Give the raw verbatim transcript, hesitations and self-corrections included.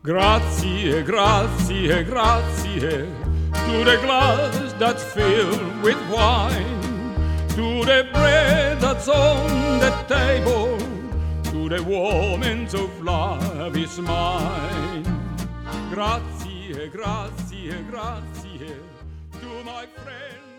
Grazie, grazie, grazie to the glass that's filled with wine, to the bread that's on the table, to the moments of love is mine. Grazie, grazie, grazie to my friend.